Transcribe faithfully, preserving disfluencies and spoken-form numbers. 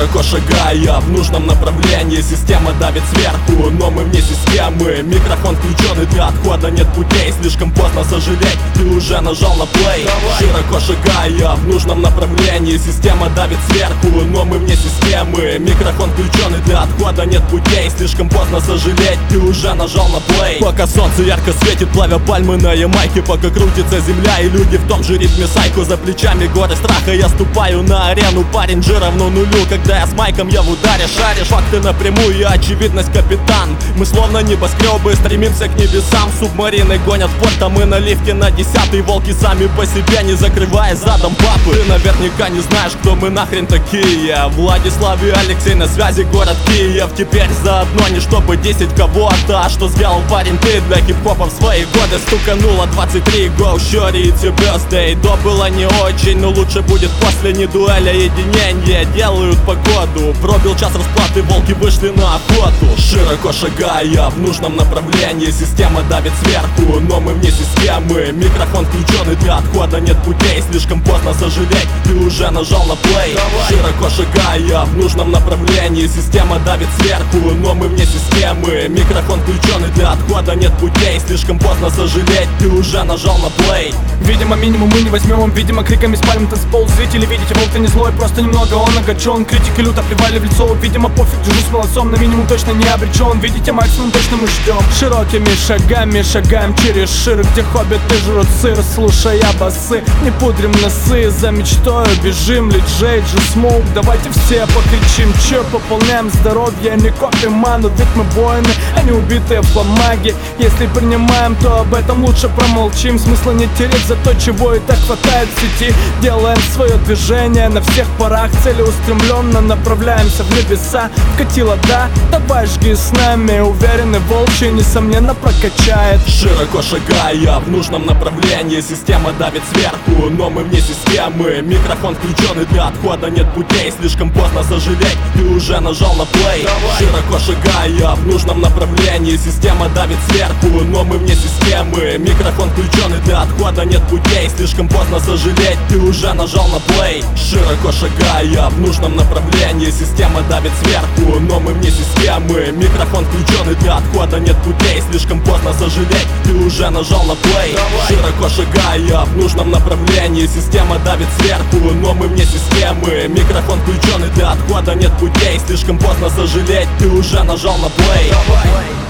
Широко шагая в нужном направлении, система давит сверху, но мы вне системы. Микрофон включен и для отхода нет путей. Слишком поздно сожалеть, ты уже нажал на плей. Широко шагая в нужном направлении, система давит сверху, но мы вне системы. Микрофон включен и для отхода нет путей. Слишком поздно сожалеть, ты уже нажал на плей. Пока солнце ярко светит, плавя пальмы на Ямайке, пока крутится земля и люди в том же ритме сайко. За плечами горы страха, я ступаю на арену. Парень же равно нулю, когда я с майком, я в ударе. Шаришь факты напрямую, я очевидность, капитан. Мы словно небоскребы, стремимся к небесам. Субмарины гонят в порт, а мы на лифте на десятый. Волки сами по себе, не закрывая задом папы. Ты наверняка не знаешь, кто мы нахрен такие. Владислав и Алексей на связи, город Киев. Теперь заодно не чтобы десять кого-то, а что сделал парень ты для хип-хопа в свои годы. Стукануло двадцать три, go, shorty, it's your birthday. До было не очень, но лучше будет после. Не дуэля, единение, делают погоду. Пробил час расплаты, волки вышли на охоту. Широко шагая в нужном направлении, система давит сверху, но мы вне системы. Микрофон включен и для отхода нет путей. Слишком поздно сожалеть, ты уже нажал на плей. Широко шагая в нужном направлении, система давит сверху, но мы вне системы. Микрофон включен и для отхода нет путей. Слишком поздно сожалеть, ты уже нажал на плей. Видимо, минимум мы не возьмем, видимо, криками спалим танцпол. Зрители, видите, волк-то не злой, просто немного он огорчен. Критики люто плевали в лицо, видимо, пофиг, держусь молодцом. На минимум точно не обречен, видите, максимум точно мы ждем. Широкими шагами шагаем через шир, где хоббиты жрут сыр, слушая басы. Не пудрим носы, за мечтою бежим, Джей Джи Смоук. Давайте все покричим, че пополняем здоровье, не копим ману, ведь мы воины, а не убитые в бумаге. Если принимаем, то об этом лучше промолчим. Смысла не тереть за то, чего и так хватает в сети. Делаем свое движение на всех парах, целеустремленно направляемся в небеса. Вкатило, да, давай жги с нами, уверены, волчий, несомненно, прокачает. Широко шагая в нужном направлении, система давит сверху, но мы вне системы. Микрофон включен и для отхода нет путей. Слишком поздно сожалеть, ты уже нажал на плей. Широко шагая в нужном направлении, система давит сверху, но мы вне системы. Микрофон включен и для отхода нет путей. Слишком поздно сожалеть, ты уже нажал на плей. Широко шагая в нужном направлении, система давит сверху, но мы вне системы. Микрофон включен и для отхода нет путей. Слишком поздно сожалеть, ты уже нажал на плей. Широко шагая в нужном направлении, система давит сверху, но мы вне системы. Микрофон включен и для отхода нет путей. Слишком поздно сожалеть, ты уже нажал на плей.